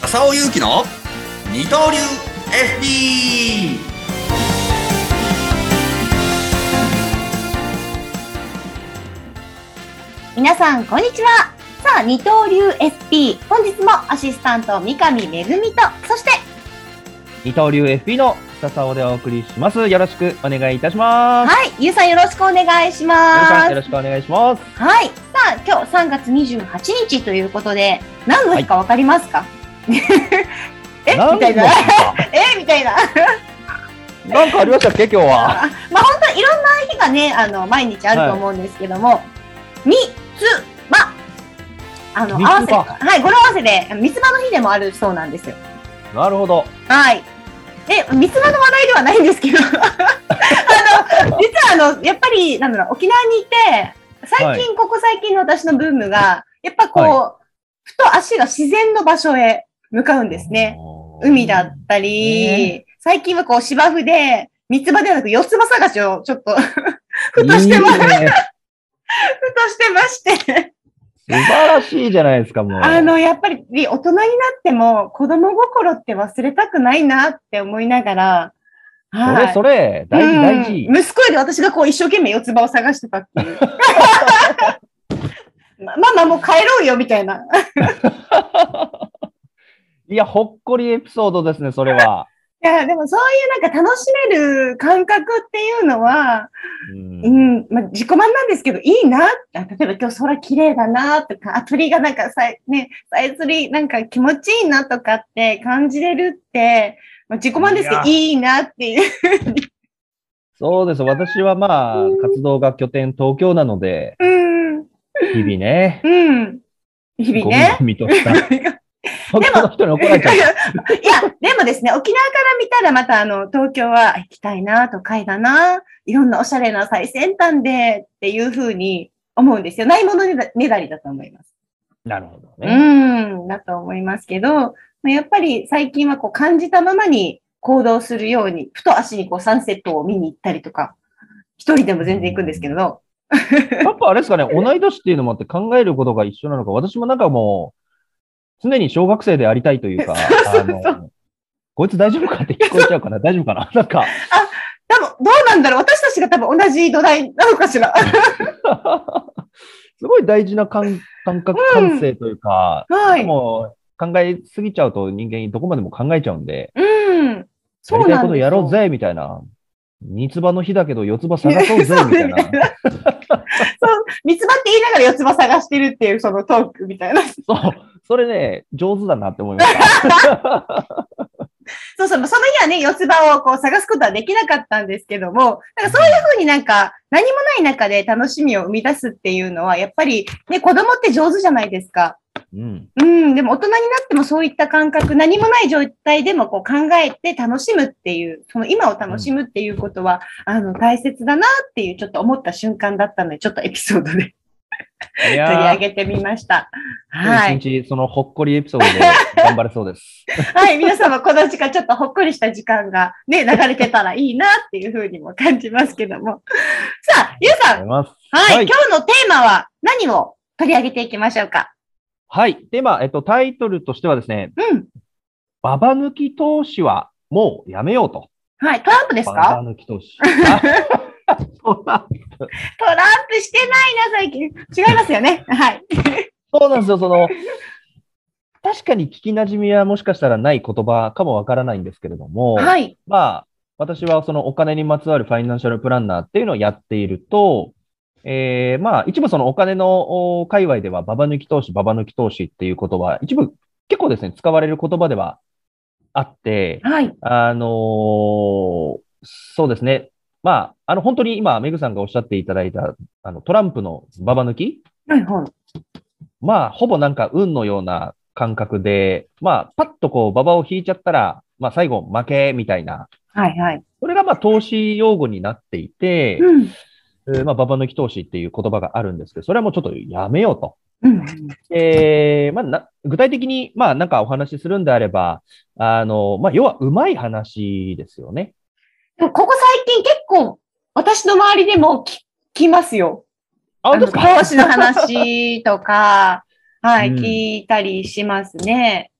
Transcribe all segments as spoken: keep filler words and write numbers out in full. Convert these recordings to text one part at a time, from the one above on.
浅尾勇気の二刀流 エフディー。 皆さんこんにちは。さあ、二刀流 エスピー、本日もアシスタント三上恵と、そして二刀流 エフピー の笹尾でお送りします。よろしくお願いいたします。 はい、ゆうさんよろしくお願いします。 ゆうさんよろしくお願いします。 はい、さあ今日さんがつにじゅうはちにちということで、何の日かわかりますか？はい、えみたいなえみたいななんかありましたっけ今日は？ まあ本当にいろんな日がね、あの毎日あると思うんですけども、はい、みつば、あの合わせ、はい、語呂合わせで三つ葉の日でもあるそうなんですよ。 なるほど。 はい。え、三つ葉の話題ではないんですけど、あの実はあのやっぱりなんだろう、沖縄にいて最近、はい、ここ最近の私のブームがやっぱこう、はい、ふと足が自然の場所へ向かうんですね。海だったり、えー、最近はこう芝生で三つ葉ではなく四つ葉探しをちょっとふとしてます。いいね、ふとしてまして。 素晴らしいじゃないですか、もう。 あの、やっぱり大人になっても子供心って忘れたくないなって思いながら、 はい、それそれ、大事大事。 息子より私がこう一生懸命四つ葉を探してたっていう。ママもう帰ろうよみたいな。 いや、ほっこりエピソードですね、それは。 いや、でもそういうなんか楽しめる感覚っていうのは、うん、うん、まあ、自己満なんですけど、いいな。例えば今日空綺麗だなとか、鳥がなんかさえ、ね、さえずりなんか気持ちいいなとかって感じれるって、まあ、自己満ですけど、いいなっていう。 そうです。私はまあ、うん、活動が拠点東京なので、うん、日々ね。 うん。日々ね。 ゴミゴミとした。東京の人に怒られちゃう。いや、でもですね、沖縄から見たらまたあの、東京は行きたいな、都会だな、いろんなおしゃれな最先端でっていうふうに思うんですよ。ないものねだりだと思います。 なるほどね。 うん、だと思いますけど、やっぱり最近はこう感じたままに行動するように、ふと足にこうサンセットを見に行ったりとか、一人でも全然行くんですけど。やっぱあれですかね、同い年っていうのもあって考えることが一緒なのか、私もなんかもう、常に小学生でありたいというか、あの、こいつ大丈夫かって聞こえちゃうかな大丈夫かななんか。あ、 多分、どうなんだろう私たちが多分同じ土台なのかしらすごい大事な感覚、感性というか、うん、はい、もう考えすぎちゃうと人間どこまでも考えちゃうんで、 うん。 そうやりたいことやろうぜ、みたいな。三つ葉の日だけど四つ葉探そうぜ、みたいな。そう、 三つ葉って言いながら四つ葉探してるっていうそのトークみたいな。 そう。それね、上手だなって思いました。 そうそう、その日はね、四つ葉をこう探すことはできなかったんですけども、なんかそういうふうになんか何もない中で楽しみを生み出すっていうのは、やっぱりね、子供って上手じゃないですか。うん。うん、でも大人になってもそういった感覚、何もない状態でもこう考えて楽しむっていう、その今を楽しむっていうことは、うん、あの、大切だなっていうちょっと思った瞬間だったので、ちょっとエピソードで。取り上げてみました。 はい。一日そのほっこりエピソードで頑張れそうです。 はい。皆様この時間ちょっとほっこりした時間がね、流れてたらいいなっていうふうにも感じますけども。さあ、ゆうさん。はい、はい。今日のテーマは何を取り上げていきましょうか？ はい。テーマ、えっと、タイトルとしてはですね。うん。ババ抜き投資はもうやめようと。 はい。トランプですか？ ババ抜き投資。 トランプ。トランプしてないな、最近。違いますよね。はい。 そうなんですよ。その、確かに聞き馴染みはもしかしたらない言葉かもわからないんですけれども、はい。まあ、私はそのお金にまつわるファイナンシャルプランナーっていうのをやっていると、えー、まあ、一部そのお金の界隈ではババ抜き投資、ババ抜き投資っていう言葉、一部結構ですね、使われる言葉ではあって、はい。あのー、そうですね。まあ、あの、本当に今、メグさんがおっしゃっていただいた、あの、トランプのババ抜き、はいはい。まあ、ほぼなんか運のような感覚で、まあ、パッとこう、ババを引いちゃったら、まあ、最後、負け、みたいな。はいはい。それがまあ、投資用語になっていて、うん。えー、まあ、ババ抜き投資っていう言葉があるんですけど、それはもうちょっとやめようと。うん。えー、まあな、具体的に、まあ、なんかお話しするんであれば、あの、まあ、要は、うまい話ですよね。 ここ最近結構私の周りでも聞きますよ。 あの投資の話とか、はい、うん、聞いたりしますね。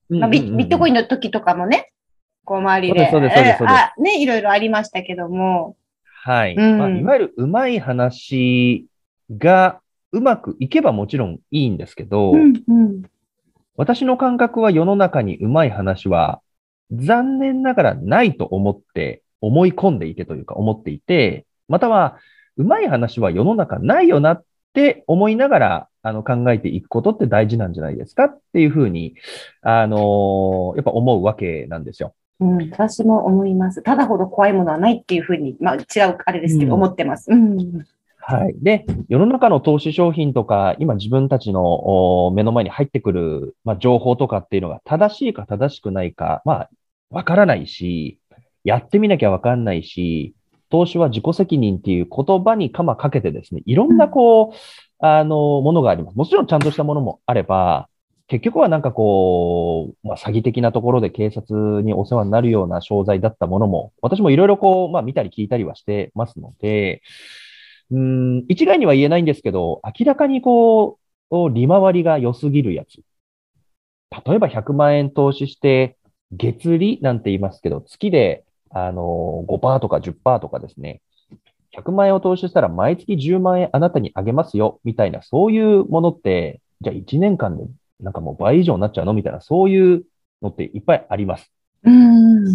まあ、ビットコインの時とかもね、こう周りで、 そうです、そうです、そうです。 あ、ね、いろいろありましたけども。 はい。うん、まあ、いわゆるうまい話がうまくいけばもちろんいいんですけど、うんうん、私の感覚は世の中にうまい話は残念ながらないと思って思い込んでいてというか思っていて、またはうまい話は世の中ないよなって思いながらあの考えていくことって大事なんじゃないですかっていうふうに、あのー、やっぱ思うわけなんですよ。 うん、私も思います。ただほど怖いものはないっていうふうに、まあ違うあれですけど、うん、思ってます。うん、 はい。で、世の中の投資商品とか、今自分たちの目の前に入ってくる、まあ、情報とかっていうのが正しいか正しくないか、まあ、わからないし、やってみなきゃわかんないし、投資は自己責任っていう言葉にかまかけてですね、いろんなこう、あの、ものがあります。もちろんちゃんとしたものもあれば、結局はなんかこう、まあ、詐欺的なところで警察にお世話になるような商材だったものも、私もいろいろこう、まあ見たり聞いたりはしてますので、うん、一概には言えないんですけど、明らかにこう、利回りが良すぎるやつ。例えばひゃくまん円投資して、月利なんて言いますけど、月で、あの、ごパーセントとかじゅっパーセントとかですね、ひゃくまん円を投資したら毎月じゅうまん円あなたにあげますよ、みたいな、そういうものって、じゃあいちねんかんでなんかもう倍以上になっちゃうのみたいな、そういうのっていっぱいあります。うん。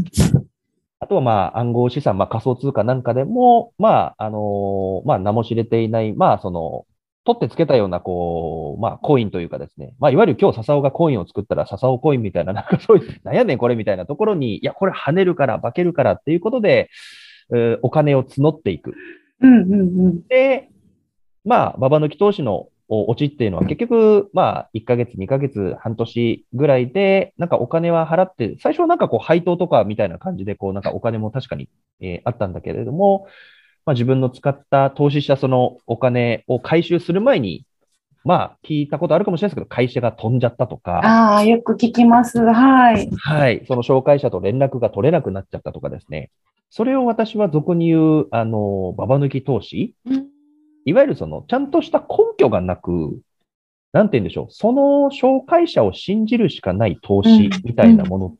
あとは、まあ、暗号資産、まあ、仮想通貨なんかでも、まあ、あのー、まあ、名も知れていない、まあ、その、取ってつけたような、こう、まあ、コインというかですね。まあ、いわゆる今日、笹尾がコインを作ったら、笹尾コインみたいな、なんかそういう、なんやねん、これみたいなところに、いや、これ跳ねるから、化けるからっていうことで、えー、お金を募っていく。うんうんうん、で、まあ、ババ抜き投資のオチっていうのは結局、まあ、いっかげつ、にかげつ、半年ぐらいで、なんかお金は払って、最初はなんかこう配当とかみたいな感じで、こうなんかお金も確かに、えー、あったんだけれども、まあ自分の使った投資したそのお金を回収する前に、まあ聞いたことあるかもしれないですけど、会社が飛んじゃったとか。 ああ、よく聞きます。はい。 はい。その紹介者と連絡が取れなくなっちゃったとかですね。それを私は俗に言う、あの、ババ抜き投資。うんいわゆるその、ちゃんとした根拠がなく、なんて言うんでしょう、その紹介者を信じるしかない投資みたいなものって、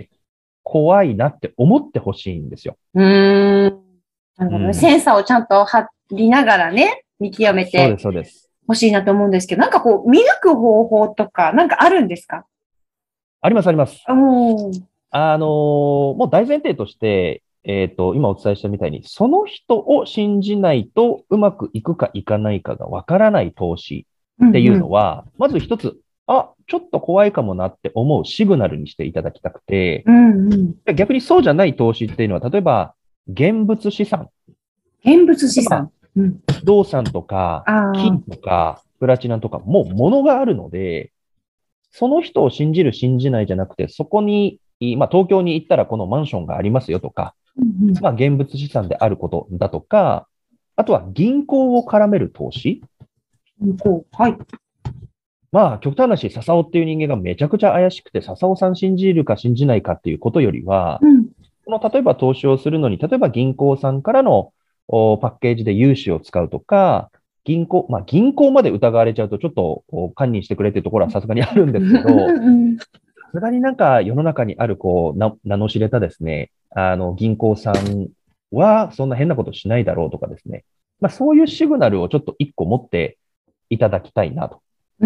怖いなって思ってほしいんですよ。 うーん。なるほどね。センサーをちゃんと張りながらね、見極めて。そうです、そうです。欲しいなと思うんですけど、なんかこう、見抜く方法とか、なんかあるんですか？ あります、あります。あのー、もう大前提として、えっと、今お伝えしたみたいに、その人を信じないとうまくいくかいかないかがわからない投資っていうのは、うんうん、まず一つ、あ、ちょっと怖いかもなって思うシグナルにしていただきたくて、うんうん、逆にそうじゃない投資っていうのは、例えば、現物資産。 現物資産。 うん、不動産とか、金とか、プラチナとか、もう物があるので、その人を信じる、信じないじゃなくて、そこに、まあ、東京に行ったらこのマンションがありますよとか、うんうん、まあ、現物資産であることだとか、あとは銀行を絡める投資。 銀行、はい。 まあ、極端な話、笹尾っていう人間がめちゃくちゃ怪しくて、笹尾さん信じるか信じないかっていうことよりは、うん、この例えば投資をするのに、例えば銀行さんからのパッケージで融資を使うとか、銀行、まあ銀行まで疑われちゃうとちょっと堪忍してくれっていうところはさすがにあるんですけど、さすがになんか世の中にあるこう名、名の知れたですね、あの銀行さんはそんな変なことしないだろうとかですね、まあそういうシグナルをちょっと一個持っていただきたいなと。うん、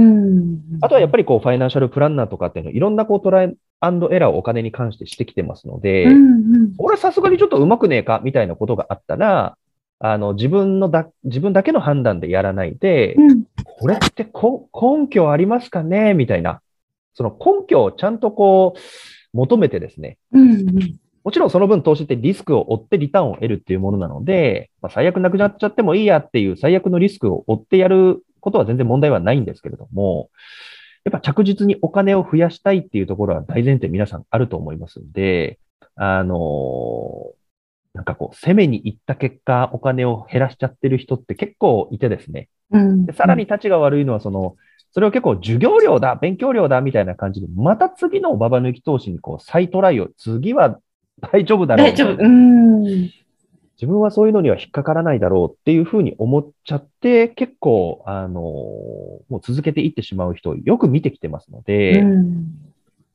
あとはやっぱりこうファイナンシャルプランナーとかっていうのいろんなこうトライアンドエラーをお金に関してしてきてますので、うんうん、これさすがにちょっとうまくねえかみたいなことがあったら、あの、自分のだ、自分だけの判断でやらないで、うん、これってこ根拠ありますかねみたいな。その根拠をちゃんとこう、求めてですね。うんうん、もちろんその分投資ってリスクを負ってリターンを得るっていうものなので、まあ、最悪なくなっちゃってもいいやっていう最悪のリスクを負ってやることは全然問題はないんですけれども、やっぱ着実にお金を増やしたいっていうところは大前提皆さんあると思いますんで、あのー、なんかこう、攻めに行った結果、お金を減らしちゃってる人って結構いてですね。うん、でさらに立ちが悪いのは、その、それを結構授業料だ、勉強料だ、みたいな感じで、また次のババ抜き投資にこう、再トライを、次は大丈夫だろう。大丈夫。うん。自分はそういうのには引っかからないだろうっていうふうに思っちゃって、結構、あの、もう続けていってしまう人をよく見てきてますので、うん、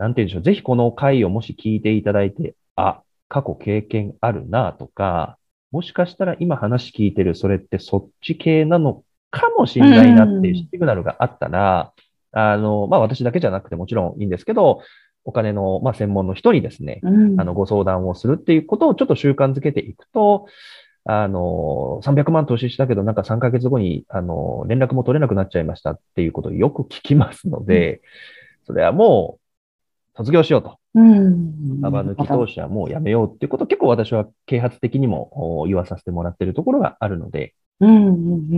なんて言うんでしょう、ぜひこの回をもし聞いていただいて、あ、過去経験あるなとか、もしかしたら今話聞いてるそれってそっち系なのかもしれないなっていうシグナルがあったら、あの、まあ、私だけじゃなくてもちろんいいんですけど、お金の、まあ、専門の人にですね、うん、あの、ご相談をするっていうことをちょっと習慣づけていくと、あの、さんびゃくまん投資したけど、なんかさんかげつごに、あの、連絡も取れなくなっちゃいましたっていうことをよく聞きますので、うん、それはもう、卒業しようと。うん。幅抜き投資はもうやめようっていうことを結構私は啓発的にも言わさせてもらっているところがあるので、うんうんうん、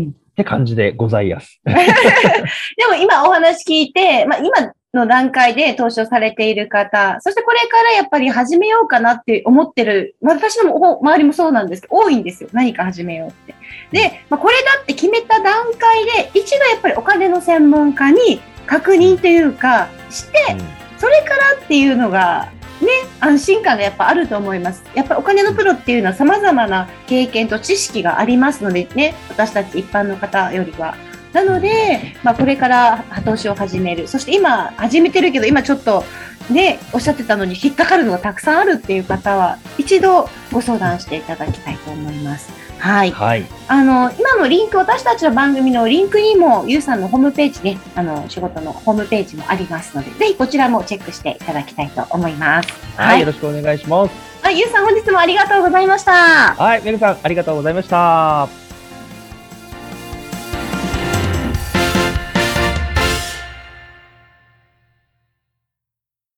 って感じでございます。でも今お話聞いて、まあ今の段階で投資をされている方、そしてこれからやっぱり始めようかなって思ってる、私の周りもそうなんですけど、多いんですよ。何か始めようって。で、まあ、これだって決めた段階で、一度やっぱりお金の専門家に確認というか、して、うん、それからっていうのが、ね、安心感がやっぱあると思います。やっぱりお金のプロっていうのは様々な経験と知識がありますのでね、私たち一般の方よりは。なので、まあ、これから投資を始める。そして今始めてるけど、今ちょっとね、おっしゃってたのに引っかかるのがたくさんあるっていう方は、一度ご相談していただきたいと思います。はい。はい、あの、今のリンク、私たちの番組のリンクにも、ゆうさんのホームページね、あの、仕事のホームページもありますので、ぜひこちらもチェックしていただきたいと思います。 はい。はい、よろしくお願いします。 はい、ゆうさん本日もありがとうございました。 はい、めぐさんありがとうございました。